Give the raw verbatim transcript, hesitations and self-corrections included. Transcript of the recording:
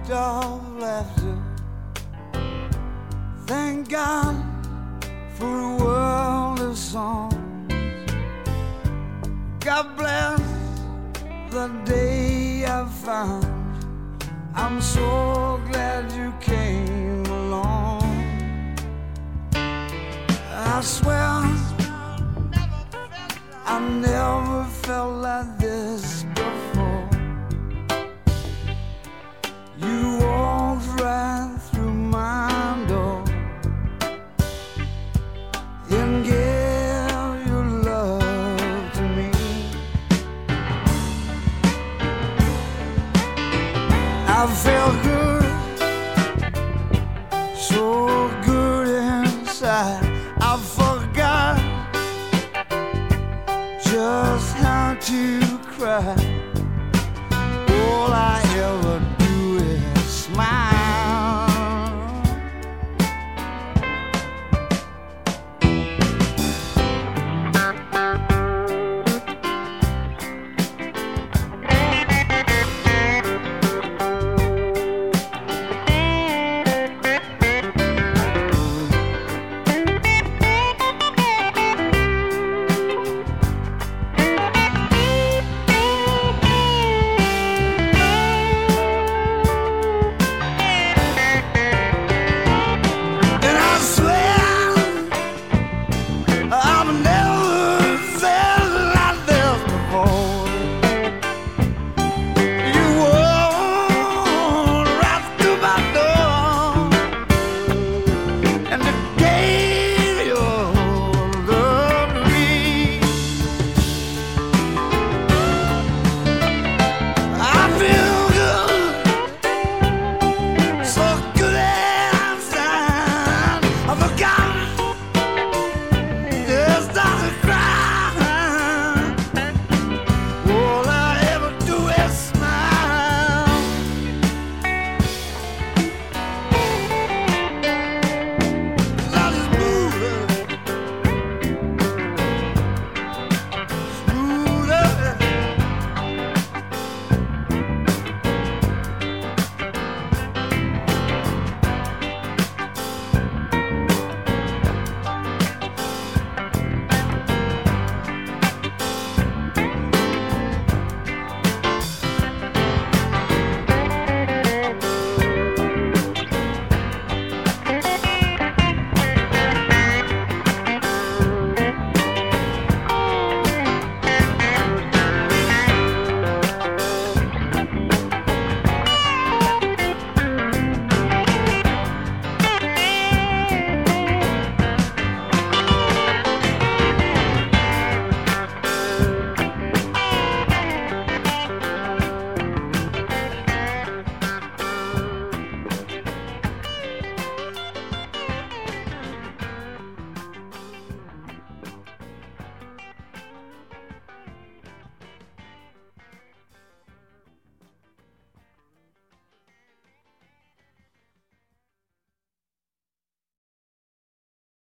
of laughter. Thank God for a world of songs. God bless the day I found. I'm so glad you came along. I swear I never felt like this before. You walked right through my door and gave your love to me. I felt good.